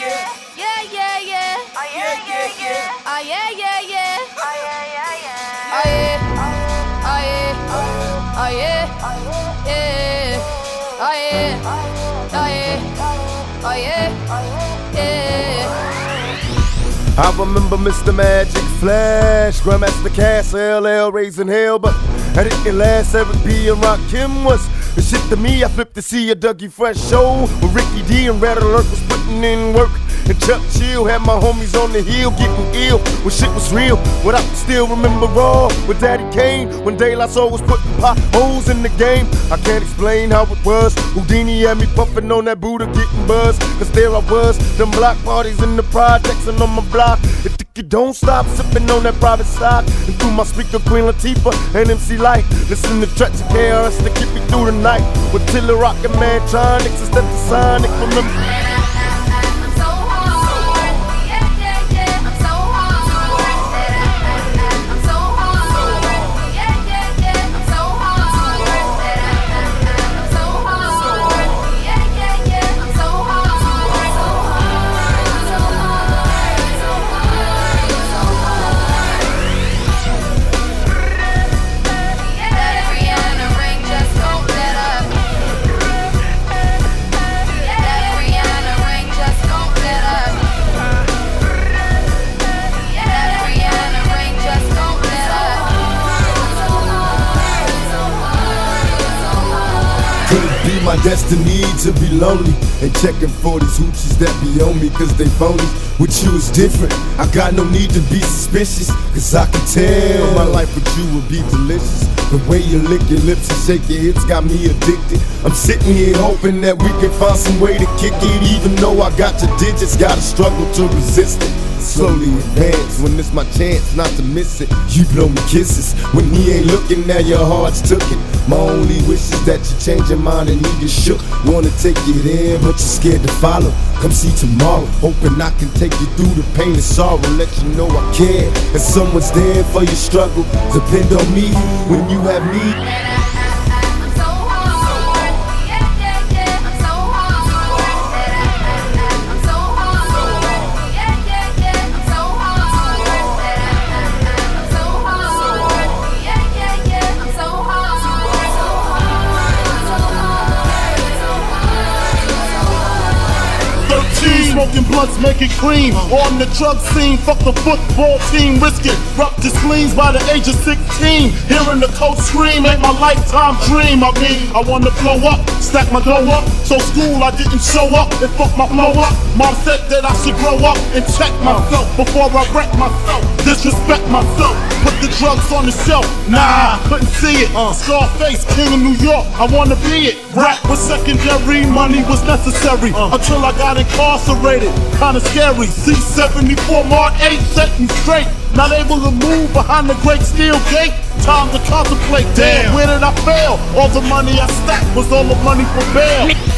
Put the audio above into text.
Yeah, yeah, yeah. Oh, yeah, yeah, yeah. Oh, yeah, yeah, yeah. Oh, yeah, yeah, yeah. Oh, yeah. Oh, yeah. Oh, yeah. Yeah. Oh, yeah. Oh, yeah. Oh, yeah. Yeah. I remember Mr. Magic Flash, Grandmaster Cass, LL raising hell, but that didn't last. Eric B and Rakim was the shit to me. I flipped to see a Dougie Fresh show where Ricky D and Red Alert was putting in work. And Chuck Chill had my homies on the hill getting ill when shit was real. What I still remember raw with Daddy Kane when De La Soul was putting potholes in the game. I can't explain how it was. Houdini had me puffing on that Buddha getting buzzed. Cause there I was, them block parties in the projects and on my block. You don't stop sipping on that private stock. And through my speaker, Queen Latifah and MC Light. Listen to tracks of KRS to keep me through the night. With Tiller Rock and Mantronics instead of Sonic. Remember. Could it be my destiny to be lonely and checking for these hoochies that be on me cause they phony? With you is different, I got no need to be suspicious cause I can tell my life with you will be delicious. The way you lick your lips and shake your hips got me addicted. I'm sitting here hoping that we can find some way to kick it. Even though I got your digits, gotta struggle to resist it. Slowly advance when it's my chance not to miss it. You blow me kisses when he ain't looking, now your heart's took it. My only wish is that you change your mind and you get shook. Wanna take it in, but you're scared to follow. Come see tomorrow, hoping I can take you through the pain and sorrow. Let you know I care, and someone's there for your struggle. Depend on me when you have need. Smoking blunts, make it cream. On the drug scene, fuck the football team, risk it. Rupture spleens by the age of 16. Hearing the coach scream ain't my lifetime dream. I mean, I wanna blow up, stack my dough up. So school I didn't show up and fuck my flow up. Mom said that I should grow up and check myself before I wreck myself. Disrespect myself, put the drugs on the shelf. Nah, couldn't see it. Scarface, king of New York, I wanna be it. Rap was secondary, money was necessary. Until I got incarcerated, kinda scary. C-74 Mark 8 set me straight. Not able to move behind the great steel gate. Time to contemplate, damn, where did I fail? All the money I stacked was all the money for bail.